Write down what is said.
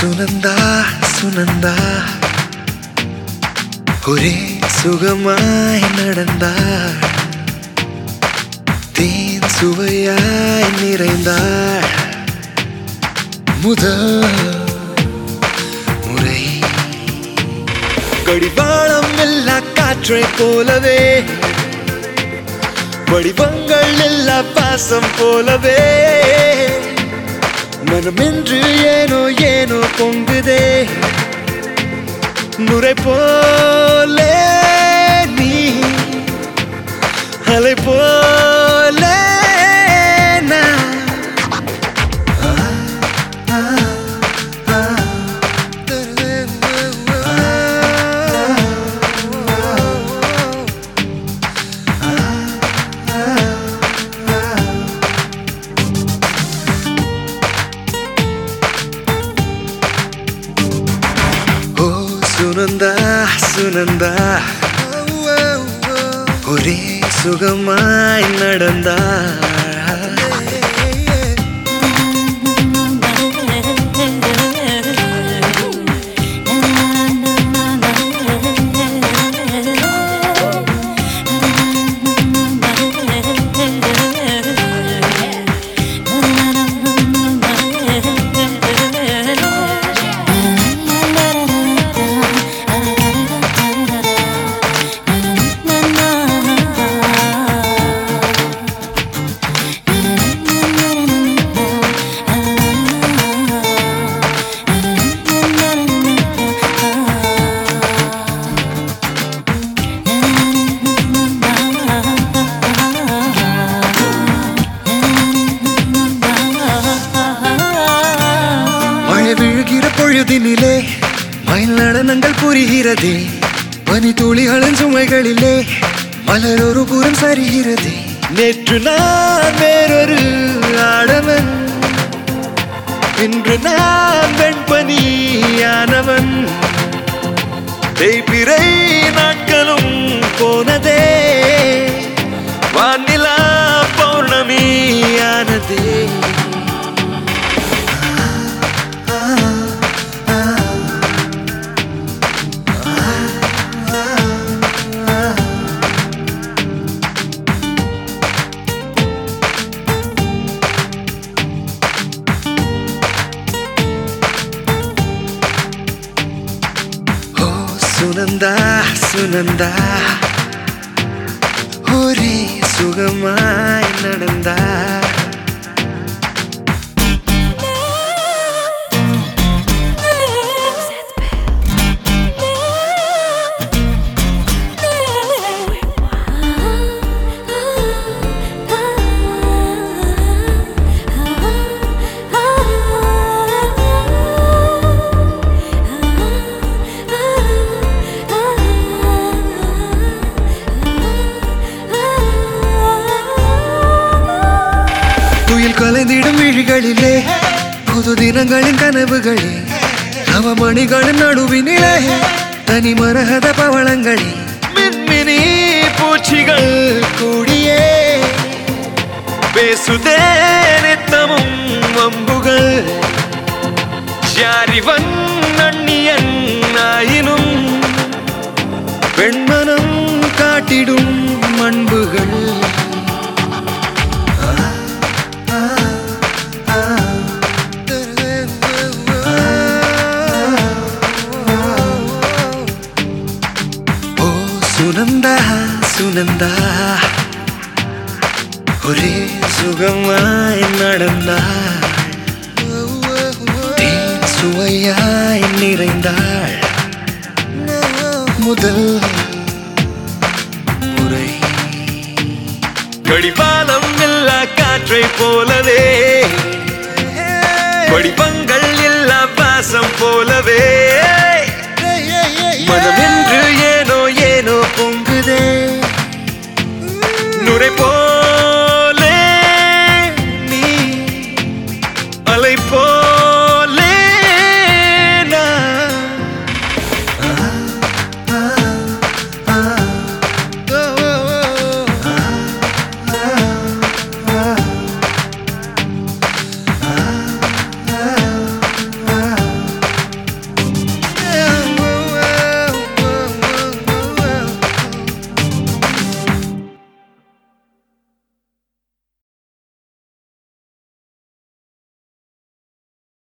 சுனந்தா சுனந்தா ஒரே சுகமாய் நடந்தாள், தேன் சுவையாய் நிறைந்தாள். முதல் முறை கடிவாளம் எல்லா காற்றை போலவே, வடிவங்கள் எல்லா பாசம் போலவே, மனமென்று ஏனோ ஏனோ பொங்குதே. நுரை போலே நீ, அலை போலே நான். சுனந்தா சுனந்தா ஒரே சுகமாய் நடந்தாள். பொழுதினிலே மயில் நடனங்கள் புரிகிறதே, பனி துளிகளின் சுமைகளிலே மலர் ஒரு புறம் சரிகிறதே. நேற்று நான் வேறொரு ஆடவன், இன்று நான் வெண்பனியானவன். தேய்பிறை நாட்களும் போனதே, வானிலா பௌர்ணமியானதே. சுனந்தா சுனந்தா ஒரே சுகமாய் நடந்தாள். துயில் கலைந்திடும் விழிகளிலே, புது தினங்களின் கனவுகளே, நவமணிகளின் நடுவினிலே, தனி மரகத பவளங்களே, மின்மினி பூச்சிகள் கூடியே பேசுதே நித்தமும் அம்புகள். யாரிவன் நன்னியன் ஆயினும் பெண்மனம் காட்டிடும் அன்புகள். சுனந்தா சுனந்தா ஒரே சுகமாய் நடந்தாள், தேன் சுவையாய் நிறைந்தாள். முதல் முறை கடிவாளம் எல்லா காற்றை போலவே, வடிவங்கள் எல்லா பாசம் போலவே, மனமென்று ஏனோ ஏனோ பொங்குதே. நுரை போ